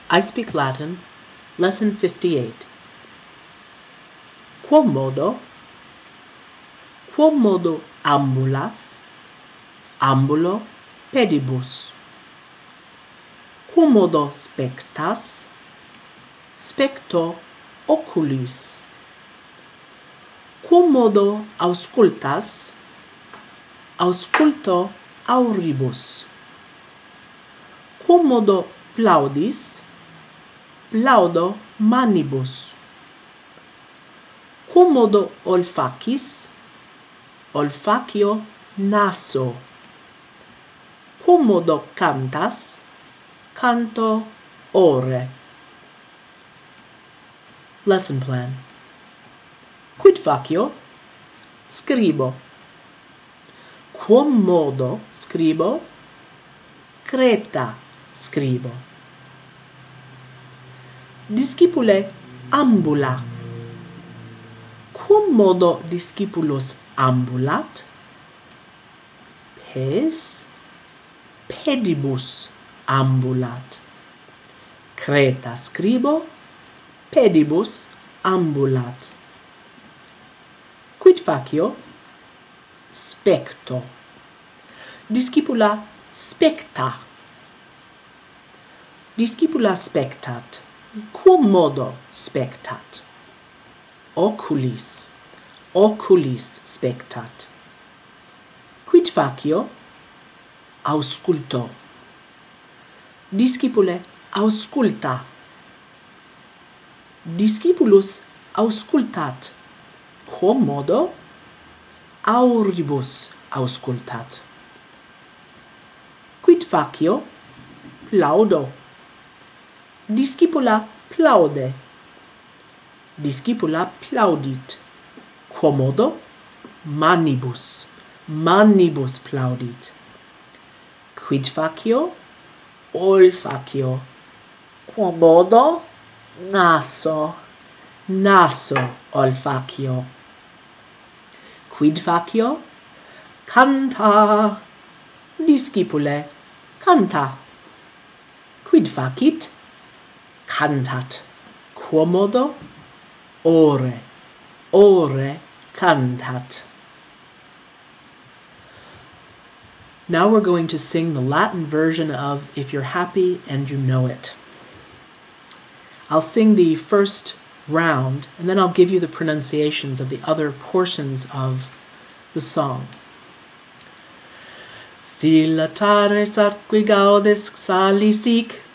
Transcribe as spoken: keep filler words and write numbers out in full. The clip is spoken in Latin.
I Speak Latin, Lesson fifty-eight. Quomodo, quomodo ambulas, ambulo pedibus. Quomodo spectas, specto oculis. Quomodo auscultas, ausculto auribus. Quomodo plaudis, plaudo manibus. Quomodo olfacis, olfacio naso. Quomodo cantas, canto ore. Lesson plan. Quid facio? Scribo. Quomodo scribo? Creta scribo. Discipule ambula. Quomodo discipulus ambulat? Pes pedibus ambulat. Creta scribo, pedibus ambulat. Quid facio? Specto. Discipula specta. Discipula spectat. Quomodo spectat? Oculis. Oculis spectat. Quid facio? Ausculto. Discipule ausculta. Discipulus auscultat. Quomodo? Auribus auscultat. Quid facio? Plaudo. Discipula plaude. Discipula plaudit. Quomodo? Manibus. Manibus plaudit. Quid facio? Olfacio. Quomodo? Naso. Naso olfacio. Quid facio? Canta. Discipule canta. Quid facit? Cantat. Quomodo? Ore. Ore cantat. Now we're going to sing the Latin version of If You're Happy and You Know It. I'll sing the first round, and then I'll give you the pronunciations of the other portions of the song. Si latares atqui gaudes sali sic,